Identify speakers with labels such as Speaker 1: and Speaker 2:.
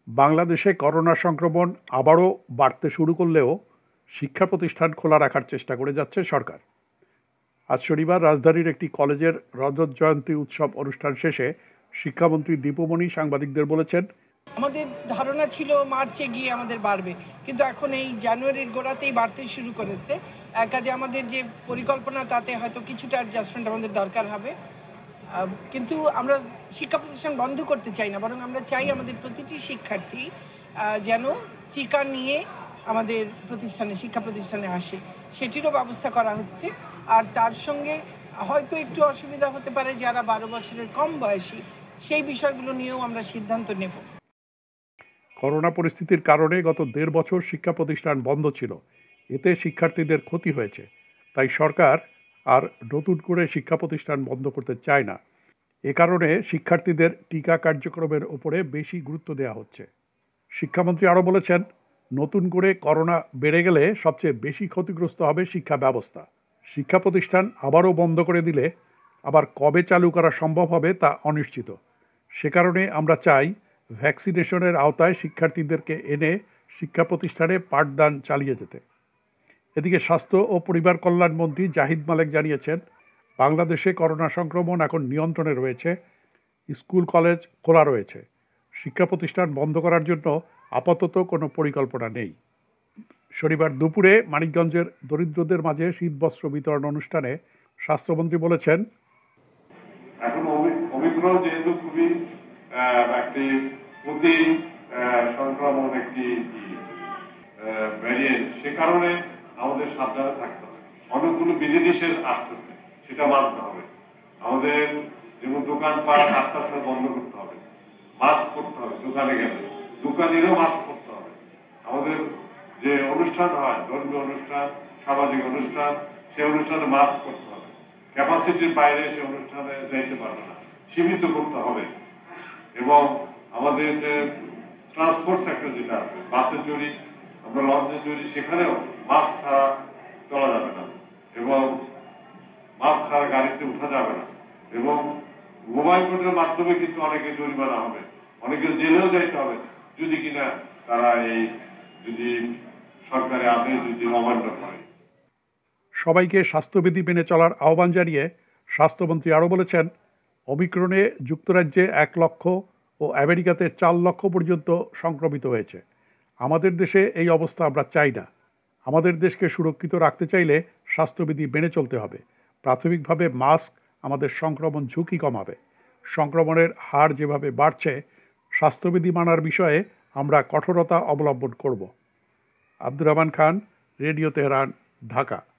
Speaker 1: বাংলাদেশে করোনা সংক্রমণ আবারও বাড়তে শুরু করলেও শিক্ষা প্রতিষ্ঠান খোলা রাখার চেষ্টা করে যাচ্ছে সরকার। আজ শনিবার রাজধানীর একটি কলেজের রজত জয়ন্তী উৎসব অনুষ্ঠান শেষে শিক্ষামন্ত্রী দীপুমণি সাংবাদিকদের বলেছেন,
Speaker 2: আমাদের ধারণা ছিল মার্চে গিয়ে আমাদের বাড়বে, কিন্তু এখন এই জানুয়ারির গোড়াতেই বাড়তে শুরু করেছে। কাজে আমাদের যে পরিকল্পনা তাতে হয়তো কিছুটা অ্যাডজাস্টমেন্ট আমাদের দরকার হবে। কিন্তু আমরা শিক্ষা প্রতিষ্ঠান বন্ধ করতে চাই না, বরং আমরা চাই আমাদের প্রতিটি শিক্ষার্থী যেন টিকা নিয়ে আমাদের শিক্ষা প্রতিষ্ঠানে আসে, সেটিরও ব্যবস্থা করা হচ্ছে। আর তার সঙ্গে হয়তো একটু অসুবিধা হতে পারে যারা 12 বছরের কম বয়সী, সেই বিষয়গুলো নিয়েও আমরা সিদ্ধান্ত নেব।
Speaker 1: করোনা পরিস্থিতির কারণে গত 1.5 বছর শিক্ষা প্রতিষ্ঠান বন্ধ ছিল। এতে শিক্ষার্থীদের ক্ষতি হয়েছে। তাই সরকার আর নতুন করে শিক্ষা প্রতিষ্ঠান বন্ধ করতে চায় না। এ কারণে শিক্ষার্থীদের টিকা কার্যক্রমের ওপরে বেশি গুরুত্ব দেওয়া হচ্ছে। শিক্ষামন্ত্রী আরও বলেছেন, নতুন করে করোনা বেড়ে গেলে সবচেয়ে বেশি ক্ষতিগ্রস্ত হবে শিক্ষা ব্যবস্থা। শিক্ষা প্রতিষ্ঠান আবারও বন্ধ করে দিলে আবার কবে চালু করা সম্ভব হবে তা অনিশ্চিত। সে কারণে আমরা চাই ভ্যাকসিনেশনের আওতায় শিক্ষার্থীদেরকে এনে শিক্ষা প্রতিষ্ঠানে পাঠদান চালিয়ে যেতে। এদিকে স্বাস্থ্য ও পরিবার কল্যাণ মন্ত্রী জাহিদ মালেক জানিয়েছেন, বাংলাদেশে করোনা সংক্রমণ এখন নিয়ন্ত্রণে রয়েছে, স্কুল কলেজ খোলা রয়েছে। শিক্ষা প্রতিষ্ঠান বন্ধ করার জন্য আপাতত কোনো পরিকল্পনা নেই। শনিবার দুপুরে মানিকগঞ্জের দরিদ্রদের মাঝে শীতবস্ত্র বিতরণ অনুষ্ঠানে স্বাস্থ্যমন্ত্রী বলেছেন,
Speaker 3: এখন ওমিক্রন যেহেতু খুবই একটি অতি সংক্রমণ একটি ভ্যারিয়েন্ট, সে কারণে আমাদের সাবধানে থাকতে হবে। অনেকগুলো বিধিনিষেধ আসতেছে, সেটা মানতে হবে। আমাদের যেমন দোকানপাট 8টার সময় বন্ধ করতে হবে, মাস্ক পরতে হবে, দোকানে গেলে দোকানেরও মাস্ক পরতে হবে। আমাদের যে অনুষ্ঠান হয়, ধর্মীয় অনুষ্ঠান, সামাজিক অনুষ্ঠান, সেই অনুষ্ঠানে মাস্ক করতে হবে। ক্যাপাসিটির বাইরে সে অনুষ্ঠানে যাইতে পারবে না, সীমিত করতে হবে। এবং আমাদের যে ট্রান্সপোর্ট সেক্টর যেটা আছে, বাসে চড়ি, আমরা লঞ্চে চড়ি, সেখানেও মাস্ক ছাড়া চলা যাবে না এবং মাস্ক ছাড়া গাড়িতে উঠা যাবে না। এবং মোবাইল কোর্টের মাধ্যমে কিন্তু অনেকে জরিমানা হবে, অনেকের জেলেও যাইতে হবে যদি কিনা তারা যদি সরকারি আদেশ যদি অমান্য করে।
Speaker 1: সবাইকে স্বাস্থ্যবিধি মেনে চলার আহ্বান জানিয়ে স্বাস্থ্যমন্ত্রী আরও বলেছেন, ওমিক্রনে যুক্তরাজ্যে 1 লক্ষ ও আমেরিকাতে 4 লক্ষ পর্যন্ত সংক্রমিত হয়েছে। আমাদের দেশে এই অবস্থা আমরা চাই না। আমাদের দেশকে সুরক্ষিত রাখতে চাইলে স্বাস্থ্যবিধি মেনে চলতে হবে। প্রাথমিকভাবে মাস্ক আমাদের সংক্রমণ ঝুঁকি কমাবে। সংক্রমণের হার যেভাবে বাড়ছে, স্বাস্থ্যবিধি মানার বিষয়ে আমরা কঠোরতা অবলম্বন করব। Abdur Rahman Khan, radio Tehran, Dhaka.